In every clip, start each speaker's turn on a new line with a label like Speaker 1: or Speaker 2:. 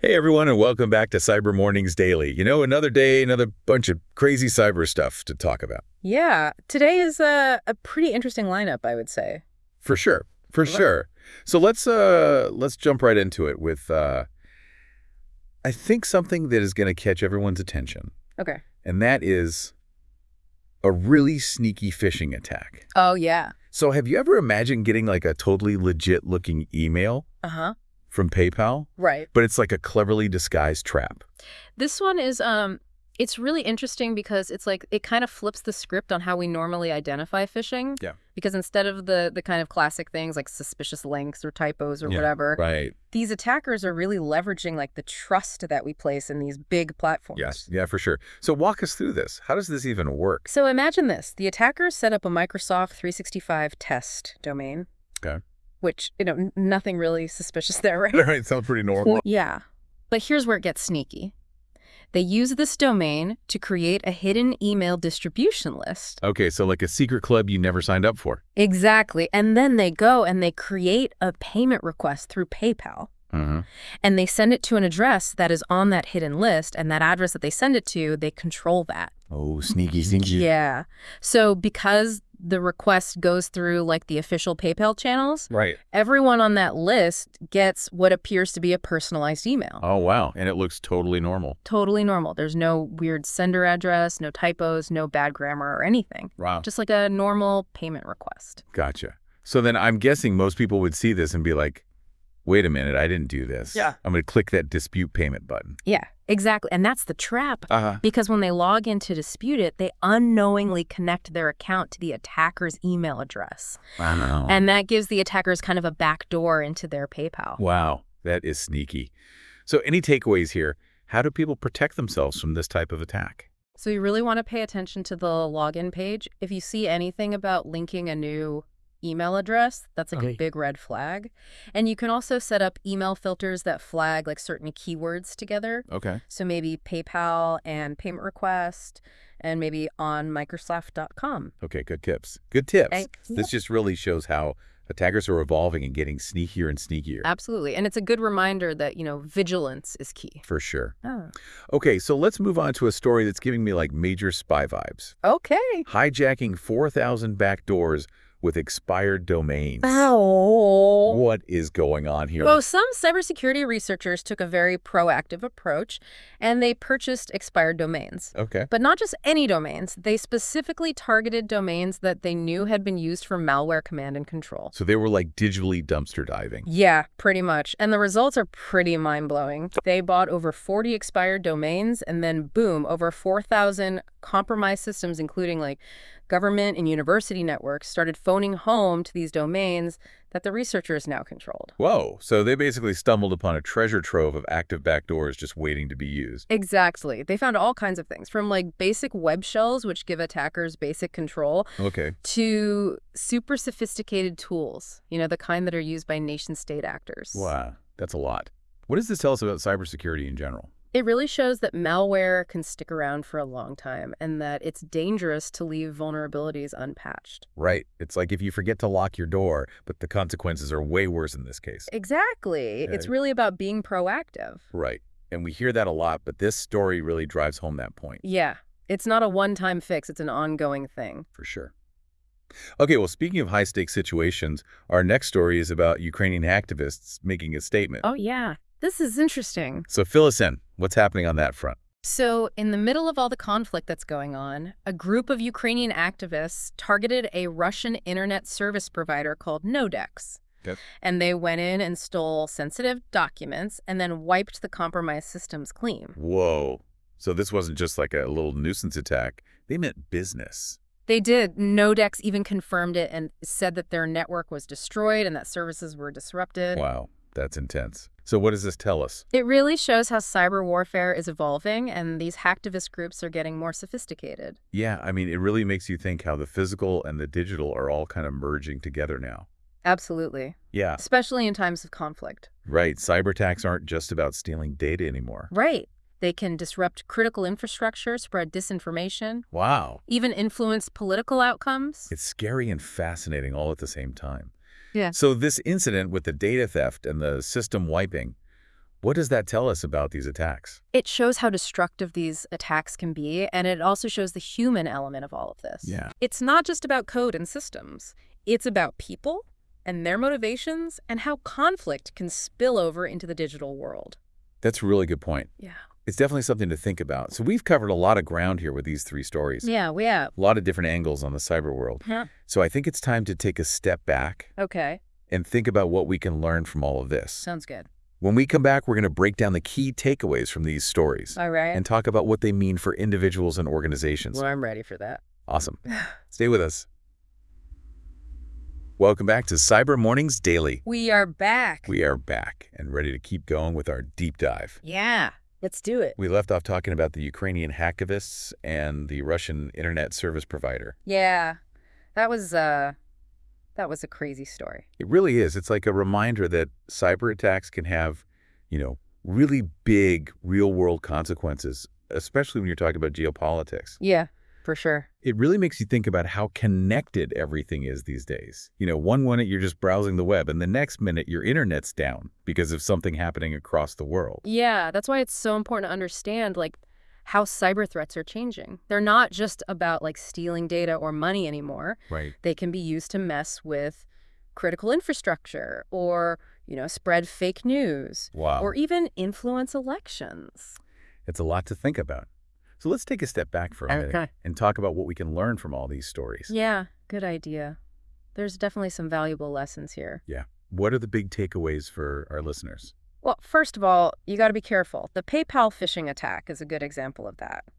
Speaker 1: Hey everyone, and welcome back to Cyber Mornings Daily. Another day, another bunch of crazy cyber stuff to talk about.
Speaker 2: Yeah, today is a pretty interesting lineup, I would say.
Speaker 1: For sure, for
Speaker 2: Right.
Speaker 1: sure. So let's jump right into it with I think something that is going to catch everyone's attention,
Speaker 2: Okay.
Speaker 1: and that is a really sneaky phishing attack.
Speaker 2: Oh, yeah.
Speaker 1: So have you ever imagined getting like a totally legit looking email
Speaker 2: Uh-huh.
Speaker 1: from PayPal,
Speaker 2: Right.
Speaker 1: but it's like a cleverly disguised trap?
Speaker 2: This one is it's really interesting because it's like it kind of flips the script on how we normally identify phishing.
Speaker 1: Yeah.
Speaker 2: Because instead of the kind of classic things like suspicious links or typos or
Speaker 1: Yeah,
Speaker 2: whatever,
Speaker 1: right.
Speaker 2: these attackers are really leveraging like the trust that we place in these big platforms.
Speaker 1: Yes, yeah, for sure. So walk us through this. How does this even work?
Speaker 2: So imagine this. The attackers set up a Microsoft 365 test domain.
Speaker 1: Okay.
Speaker 2: Which, nothing really suspicious there, right?
Speaker 1: Right, sounds pretty normal.
Speaker 2: Yeah. But here's where it gets sneaky. They use this domain to create a hidden email distribution list.
Speaker 1: Okay, so like a secret club you never signed up for.
Speaker 2: Exactly. And then they go and they create a payment request through PayPal.
Speaker 1: Uh-huh.
Speaker 2: And they send it to an address that is on that hidden list. And that address that they send it to, they control that.
Speaker 1: Oh, sneaky, sneaky.
Speaker 2: Yeah. So because the request goes through like the official PayPal channels,
Speaker 1: Right.
Speaker 2: everyone on that list gets what appears to be a personalized email.
Speaker 1: Oh, wow. And it looks totally normal.
Speaker 2: Totally normal. There's no weird sender address, no typos, no bad grammar or anything.
Speaker 1: Wow.
Speaker 2: Just like a normal payment request.
Speaker 1: Gotcha. So then I'm guessing most people would see this and be like, wait a minute, I didn't do this.
Speaker 2: Yeah.
Speaker 1: I'm going to click that dispute payment button.
Speaker 2: Yeah, exactly. And that's the trap.
Speaker 1: Uh-huh.
Speaker 2: Because when they log in to dispute it, they unknowingly connect their account to the attacker's email address.
Speaker 1: Wow.
Speaker 2: And that gives the attackers kind of a back door into their PayPal.
Speaker 1: Wow, that is sneaky. So any takeaways here? How do people protect themselves from this type of attack?
Speaker 2: So you really want to pay attention to the login page. If you see anything about linking a new email address, that's like a big red flag. And you can also set up email filters that flag like certain keywords together.
Speaker 1: Okay.
Speaker 2: So maybe PayPal and payment request and maybe on Microsoft.com.
Speaker 1: Okay, good tips. Good tips.
Speaker 2: Thanks.
Speaker 1: This just really shows how attackers are evolving and getting sneakier and sneakier.
Speaker 2: Absolutely. And it's a good reminder that, vigilance is key.
Speaker 1: For sure.
Speaker 2: Oh.
Speaker 1: Okay, so let's move on to a story that's giving me like major spy vibes.
Speaker 2: Okay.
Speaker 1: Hijacking 4,000 backdoors with expired domains.
Speaker 2: Ow.
Speaker 1: What is going on here?
Speaker 2: Well, some cybersecurity researchers took a very proactive approach, and they purchased expired domains.
Speaker 1: Okay.
Speaker 2: But not just any domains. They specifically targeted domains that they knew had been used for malware command and control.
Speaker 1: So they were like digitally dumpster diving.
Speaker 2: Yeah, pretty much. And the results are pretty mind-blowing. They bought over 40 expired domains, and then boom, over 4,000 compromised systems, including like government and university networks, started phoning home to these domains that the researchers now controlled.
Speaker 1: Whoa, so they basically stumbled upon a treasure trove of active backdoors just waiting to be used.
Speaker 2: Exactly. They found all kinds of things, from like basic web shells, which give attackers basic control,
Speaker 1: Okay.
Speaker 2: to super sophisticated tools, the kind that are used by nation-state actors.
Speaker 1: Wow, that's a lot. What does this tell us about cybersecurity in general?
Speaker 2: It really shows that malware can stick around for a long time and that it's dangerous to leave vulnerabilities unpatched.
Speaker 1: Right. It's like if you forget to lock your door, but the consequences are way worse in this case.
Speaker 2: Exactly. It's really about being proactive.
Speaker 1: Right. And we hear that a lot, but this story really drives home that point.
Speaker 2: Yeah. It's not a one-time fix. It's an ongoing thing.
Speaker 1: For sure. Okay, well, speaking of high-stakes situations, our next story is about Ukrainian activists making a statement.
Speaker 2: Oh, yeah. This is interesting.
Speaker 1: So fill us in. What's happening on that front?
Speaker 2: So, in the middle of all the conflict that's going on, a group of Ukrainian activists targeted a Russian internet service provider called Nodex.
Speaker 1: Okay.
Speaker 2: And they went in and stole sensitive documents and then wiped the compromised systems clean.
Speaker 1: Whoa. So this wasn't just like a little nuisance attack. They meant business.
Speaker 2: They did. Nodex even confirmed it and said that their network was destroyed and that services were disrupted.
Speaker 1: Wow, that's intense. So what does this tell us?
Speaker 2: It really shows how cyber warfare is evolving and these hacktivist groups are getting more sophisticated.
Speaker 1: Yeah, I mean, it really makes you think how the physical and the digital are all kind of merging together now.
Speaker 2: Absolutely.
Speaker 1: Yeah,
Speaker 2: Especially in times of conflict.
Speaker 1: right. Cyber attacks aren't just about stealing data anymore.
Speaker 2: Right. They can disrupt critical infrastructure, spread disinformation,
Speaker 1: Wow.
Speaker 2: even influence political outcomes.
Speaker 1: It's scary and fascinating all at the same time.
Speaker 2: Yeah.
Speaker 1: So this incident with the data theft and the system wiping, What does that tell us about these attacks?
Speaker 2: It shows how destructive these attacks can be, and it also shows the human element of all of this.
Speaker 1: Yeah.
Speaker 2: It's not just about code and systems. It's about people and their motivations and how conflict can spill over into the digital world.
Speaker 1: That's a really good point.
Speaker 2: Yeah.
Speaker 1: It's definitely something to think about. So we've covered a lot of ground here with these 3 stories.
Speaker 2: Yeah, we have.
Speaker 1: A lot of different angles on the cyber world.
Speaker 2: Huh.
Speaker 1: So I think it's time to take a step back
Speaker 2: Okay.
Speaker 1: and think about what we can learn from all of this.
Speaker 2: Sounds good.
Speaker 1: When we come back, we're going to break down the key takeaways from these stories
Speaker 2: All right.
Speaker 1: and talk about what they mean for individuals and organizations.
Speaker 2: Well, I'm ready for that.
Speaker 1: Awesome. Stay with us. Welcome back to Cyber Mornings Daily.
Speaker 2: We are back.
Speaker 1: We are back and ready to keep going with our deep dive.
Speaker 2: Yeah. Let's do it.
Speaker 1: We left off talking about the Ukrainian hacktivists and the Russian internet service provider.
Speaker 2: Yeah. That was a crazy story.
Speaker 1: It really is. It's like a reminder that cyber attacks can have, really big real-world consequences, especially when you're talking about geopolitics.
Speaker 2: Yeah, for sure.
Speaker 1: It really makes you think about how connected everything is these days. One minute you're just browsing the web, and the next minute your internet's down because of something happening across the world.
Speaker 2: Yeah, that's why it's so important to understand, how cyber threats are changing. They're not just about, stealing data or money anymore.
Speaker 1: Right.
Speaker 2: They can be used to mess with critical infrastructure or, spread fake news.
Speaker 1: Wow.
Speaker 2: Or even influence elections.
Speaker 1: It's a lot to think about. So let's take a step back for a minute and talk about what we can learn from all these stories.
Speaker 2: Yeah, good idea. There's definitely some valuable lessons here.
Speaker 1: Yeah. What are the big takeaways for our listeners?
Speaker 2: Well, first of all, you got to be careful. The PayPal phishing attack is a good example of that.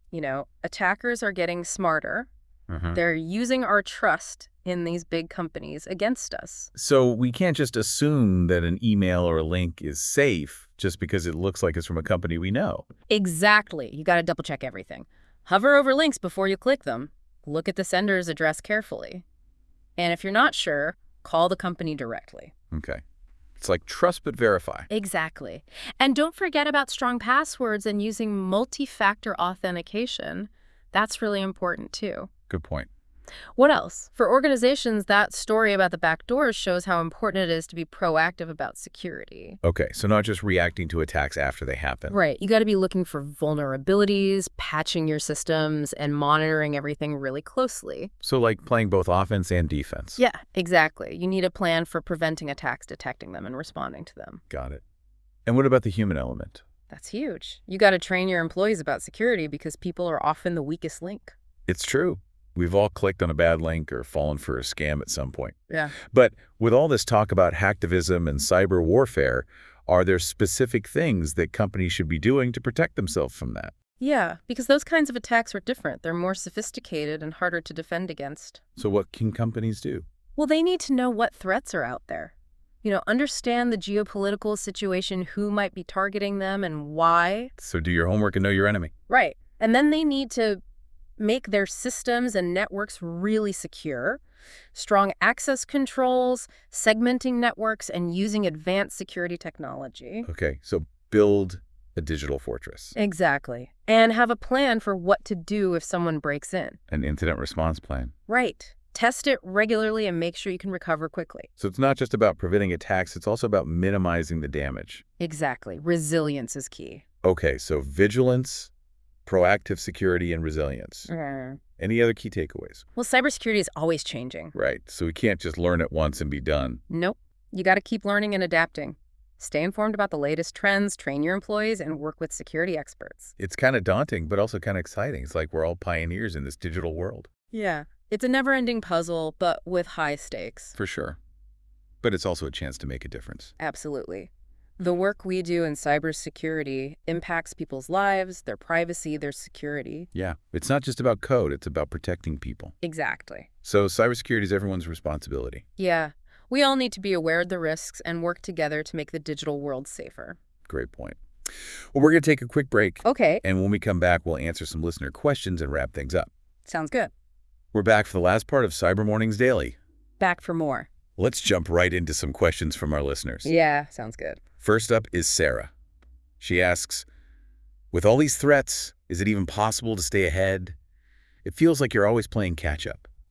Speaker 2: Attackers are getting smarter. They're using our trust in these big companies against us.
Speaker 1: So we can't just assume that an email or a link is safe just because it looks like it's from a company we know.
Speaker 2: Exactly. You got to double check everything. Hover over links before you click them. Look at the sender's address carefully. And if you're not sure, call the company directly.
Speaker 1: Okay. It's like trust but verify.
Speaker 2: Exactly. And don't forget about strong passwords and using multi-factor authentication. That's really important too.
Speaker 1: Good point.
Speaker 2: What else? For organizations, that story about the back doors shows how important it is to be proactive about security.
Speaker 1: Okay, so not just reacting to attacks after they happen.
Speaker 2: Right. You got to be looking for vulnerabilities, patching your systems, and monitoring everything really closely.
Speaker 1: So like playing both offense and defense.
Speaker 2: Yeah, exactly. You need a plan for preventing attacks, detecting them, and responding to them.
Speaker 1: Got it. And what about the human element?
Speaker 2: That's huge. You got to train your employees about security because people are often the weakest link.
Speaker 1: It's true. We've all clicked on a bad link or fallen for a scam at some point.
Speaker 2: Yeah.
Speaker 1: But with all this talk about hacktivism and cyber warfare, are there specific things that companies should be doing to protect themselves from that?
Speaker 2: Yeah, because those kinds of attacks are different. They're more sophisticated and harder to defend against.
Speaker 1: So what can companies do?
Speaker 2: Well, they need to know what threats are out there. Understand the geopolitical situation, who might be targeting them and why.
Speaker 1: So do your homework and know your enemy.
Speaker 2: Right. And then they need to make their systems and networks really secure, strong access controls, segmenting networks, and using advanced security technology.
Speaker 1: Okay, so build a digital fortress.
Speaker 2: Exactly. And have a plan for what to do if someone breaks in.
Speaker 1: An incident response plan.
Speaker 2: Right. Test it regularly and make sure you can recover quickly.
Speaker 1: So it's not just about preventing attacks, it's also about minimizing the damage.
Speaker 2: Exactly. Resilience is key.
Speaker 1: Okay, so vigilance, proactive security, and resilience. Any other key takeaways?
Speaker 2: Well, cybersecurity is always changing.
Speaker 1: Right, so we can't just learn it once and be done.
Speaker 2: Nope. You got to keep learning and adapting. Stay informed about the latest trends, train your employees, and work with security experts.
Speaker 1: It's kind of daunting, but also kind of exciting. It's like we're all pioneers in this digital world.
Speaker 2: Yeah. It's a never-ending puzzle, but with high stakes.
Speaker 1: For sure. But it's also a chance to make a difference.
Speaker 2: Absolutely. The work we do in cybersecurity impacts people's lives, their privacy, their security.
Speaker 1: Yeah, it's not just about code, it's about protecting people.
Speaker 2: Exactly.
Speaker 1: So cybersecurity is everyone's responsibility.
Speaker 2: Yeah. We all need to be aware of the risks and work together to make the digital world safer.
Speaker 1: Great point. Well, we're going to take a quick break.
Speaker 2: Okay.
Speaker 1: And when we come back, we'll answer some listener questions and wrap things up.
Speaker 2: Sounds good.
Speaker 1: We're back for the last part of Cyber Mornings Daily.
Speaker 2: Back for more.
Speaker 1: Let's jump right into some questions from our listeners.
Speaker 2: Yeah, sounds good.
Speaker 1: First up is Sarah. She asks, with all these threats, is it even possible to stay ahead? It feels like you're always playing catch-up.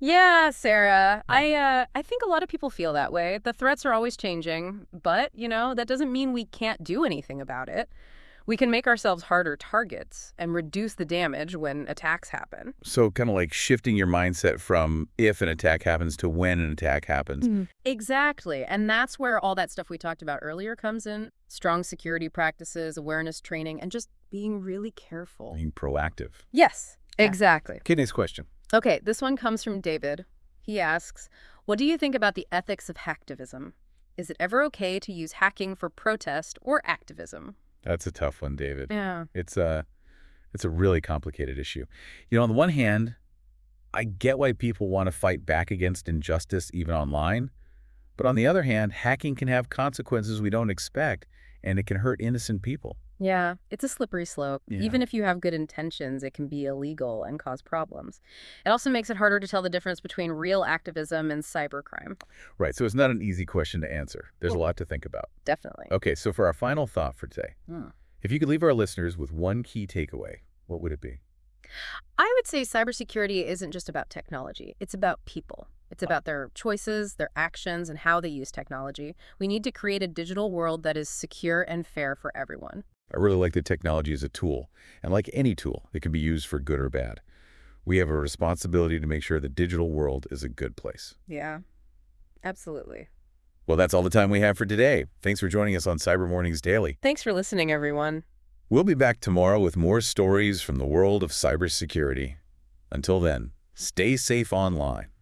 Speaker 2: Yeah, Sarah. I think a lot of people feel that way. The threats are always changing, but, that doesn't mean we can't do anything about it. We can make ourselves harder targets and reduce the damage when attacks happen.
Speaker 1: So kind of like shifting your mindset from if an attack happens to when an attack happens.
Speaker 2: Exactly. And that's where all that stuff we talked about earlier comes in. Strong security practices, awareness training, and just being really careful.
Speaker 1: Being proactive.
Speaker 2: Yes, exactly.
Speaker 1: Okay, next question.
Speaker 2: Okay, this one comes from David. He asks, what do you think about the ethics of hacktivism? Is it ever okay to use hacking for protest or activism?
Speaker 1: That's a tough one, David.
Speaker 2: Yeah.
Speaker 1: It's a really complicated issue. On the one hand, I get why people want to fight back against injustice even online. But on the other hand, hacking can have consequences we don't expect, and it can hurt innocent people.
Speaker 2: Yeah, it's a slippery slope.
Speaker 1: Yeah.
Speaker 2: Even if you have good intentions, it can be illegal and cause problems. It also makes it harder to tell the difference between real activism and cybercrime.
Speaker 1: Right, so it's not an easy question to answer. There's a lot to think about.
Speaker 2: Definitely.
Speaker 1: Okay, so for our final thought for today, if you could leave our listeners with one key takeaway, what would it be?
Speaker 2: I would say cybersecurity isn't just about technology. It's about people. It's about their choices, their actions, and how they use technology. We need to create a digital world that is secure and fair for everyone.
Speaker 1: I really like that technology is a tool, and like any tool, it can be used for good or bad. We have a responsibility to make sure the digital world is a good place.
Speaker 2: Yeah, absolutely.
Speaker 1: Well, that's all the time we have for today. Thanks for joining us on Cyber Mornings Daily.
Speaker 2: Thanks for listening, everyone.
Speaker 1: We'll be back tomorrow with more stories from the world of cybersecurity. Until then, stay safe online.